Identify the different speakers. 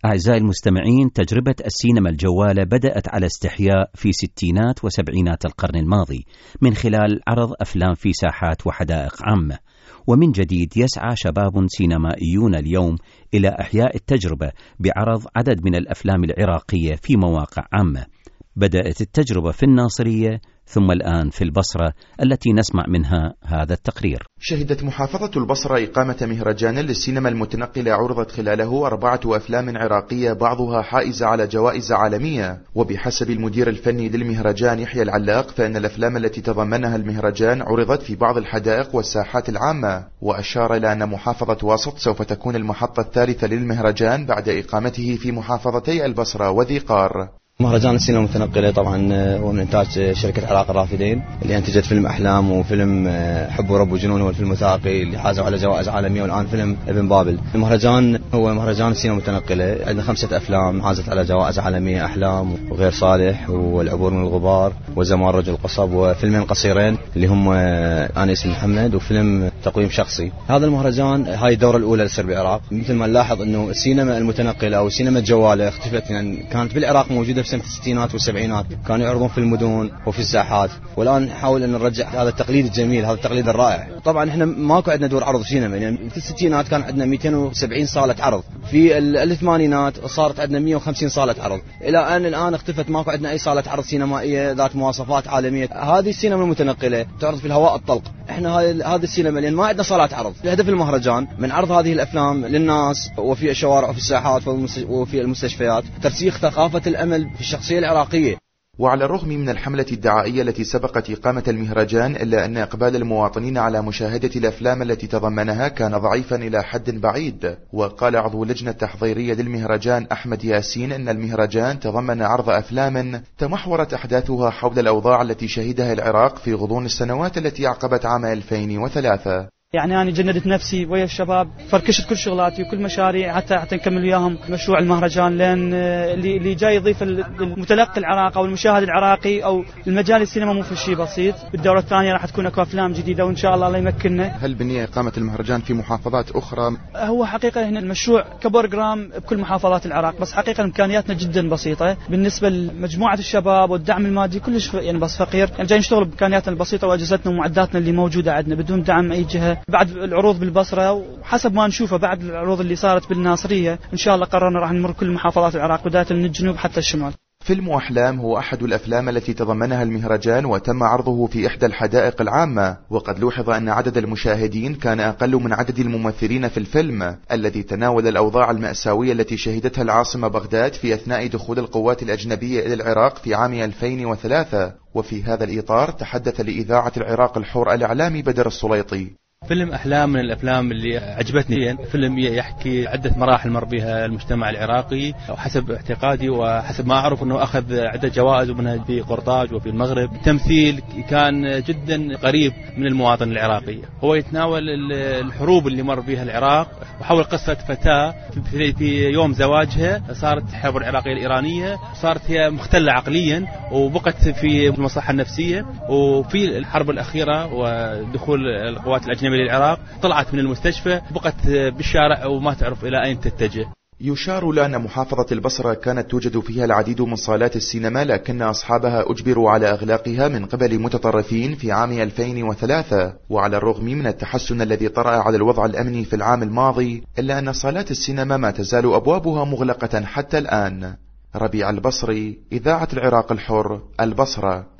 Speaker 1: أعزائي المستمعين، تجربة السينما الجوالة بدأت على استحياء في ستينات وسبعينات القرن الماضي من خلال عرض أفلام في ساحات وحدائق عامة، ومن جديد يسعى شباب سينمائيون اليوم إلى إحياء التجربة بعرض عدد من الأفلام العراقية في مواقع عامة. بدأت التجربة في الناصرية ثم الآن في البصرة التي نسمع منها هذا التقرير.
Speaker 2: شهدت محافظة البصرة إقامة مهرجان للسينما المتنقلة عرضت خلاله 4 أفلام عراقية بعضها حائزة على جوائز عالمية. وبحسب المدير الفني للمهرجان يحيى العلاق فإن الأفلام التي تضمنها المهرجان عرضت في بعض الحدائق والساحات العامة، وأشار إلى أن محافظة واسط سوف تكون المحطة الثالثة للمهرجان بعد إقامته في محافظتي البصرة وذي قار.
Speaker 3: مهرجان السينما المتنقلة طبعا هو من إنتاج شركة عراق الرافدين اللي أنتجت فيلم أحلام وفيلم حب ورب وجنون، هو الفيلم الوثائقي اللي حازوا على جوائز عالمية، والآن فيلم ابن بابل. المهرجان هو مهرجان السينما المتنقلة، عندنا 5 أفلام حازت على جوائز عالمية: أحلام وغير صالح والعبور من الغبار وزمان رجل قصب، وفيلمين قصيرين اللي هم أنا اسمي محمد وفيلم تقويم شخصي. هذا المهرجان هاي الدورة الأولى اللي تصير بالعراق. مثل ما نلاحظ إنه السينما المتنقلة أو السينما الجوالة اختفت، يعني كانت بالعراق موجودة في سنة الستينات والسبعينات، كانوا يعرضون في المدن وفي الساحات، والآن نحاول أن نرجع هذا التقليد الجميل، هذا التقليد الرائع. طبعا احنا ماكو عندنا دور عرض سينما، يعني في الستينات كان عندنا 270 صالة عرض، في الثمانينات صارت عندنا 150 صالة عرض، إلى أن الآن اختفت، ماكو عندنا أي صالة عرض سينمائية ذات مواصفات عالمية. هذه السينما المتنقلة تعرض في الهواء الطلق. احنا هذه السينما لأن ما عندنا صالات عرض، هدف المهرجان من عرض هذه الأفلام للناس وفي الشوارع وفي الساحات وفي المستشفيات، ترسيخ ثقافة الأمل في الشخصية العراقية.
Speaker 2: وعلى الرغم من الحملة الدعائية التي سبقت إقامة المهرجان، إلا أن إقبال المواطنين على مشاهدة الأفلام التي تضمنها كان ضعيفا إلى حد بعيد. وقال عضو اللجنة التحضيرية للمهرجان أحمد ياسين أن المهرجان تضمن عرض أفلام تمحورت أحداثها حول الأوضاع التي شهدها العراق في غضون السنوات التي عقبت عام 2003.
Speaker 4: يعني أنا جندت نفسي ويا الشباب، فركشت كل شغلاتي وكل مشاريع حتى نكمل وياهم مشروع المهرجان، لأن اللي جاي يضيف المتلقي العراقي أو المشاهد العراقي أو المجال السينما مو في شيء بسيط. بالدورة الثانية راح تكون أكو أفلام جديدة وإن شاء الله يمكننا.
Speaker 2: هل بنية إقامة المهرجان في محافظات أخرى؟
Speaker 4: هو حقيقة هنا المشروع كبروجرام بكل محافظات العراق، بس حقيقة إمكانياتنا جدا بسيطة بالنسبة لمجموعة الشباب والدعم المادي كلش يعني بس فقير، يعني جاي نشتغل بإمكانياتنا البسيطة وأجهزتنا ومعداتنا اللي موجودة عندنا بدون دعم أي جهة. بعد العروض بالبصرة وحسب ما نشوفه بعد العروض اللي صارت بالناصرية إن شاء الله قررنا راح نمر كل محافظات العراق بداية من الجنوب حتى الشمال.
Speaker 2: فيلم أحلام هو أحد الأفلام التي تضمنها المهرجان وتم عرضه في إحدى الحدائق العامة، وقد لوحظ أن عدد المشاهدين كان أقل من عدد الممثلين في الفيلم الذي تناول الأوضاع المأساوية التي شهدتها العاصمة بغداد في أثناء دخول القوات الأجنبية إلى العراق في عام 2003. وفي هذا الإطار تحدث لإذاعة العراق الحر الإعلامي بدر السليطي.
Speaker 5: فيلم أحلام من الأفلام اللي عجبتني. فيلم يحكي عدة مراحل مر بها المجتمع العراقي، وحسب اعتقادي وحسب ما أعرف أنه أخذ عدة جوائز ومنها في قرطاج وفي المغرب. التمثيل كان جدا قريب من المواطن العراقي، هو يتناول الحروب اللي مر بها العراق وحول قصة فتاة في يوم زواجها صارت الحرب العراقية الإيرانية، صارت هي مختلة عقليا وبقت في المصحة النفسية، وفي الحرب الأخيرة ودخول القوات الأجنبية للعراق طلعت من المستشفى بقت بالشارع وما تعرف إلى أين تتجه.
Speaker 2: يشار لأن محافظة البصرة كانت توجد فيها العديد من صالات السينما، لكن أصحابها أجبروا على إغلاقها من قبل متطرفين في عام 2003. وعلى الرغم من التحسن الذي طرأ على الوضع الأمني في العام الماضي، إلا أن صالات السينما ما تزال أبوابها مغلقة حتى الآن. ربيع البصري، إذاعة العراق الحر، البصرة.